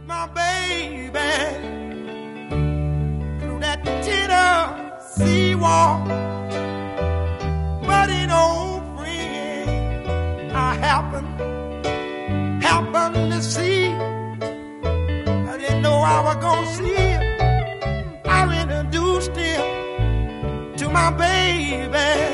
my baby through that Tennessee wall. But ain't old friend I happened to see. I didn't know I was gonna see him. I introduced him to my baby.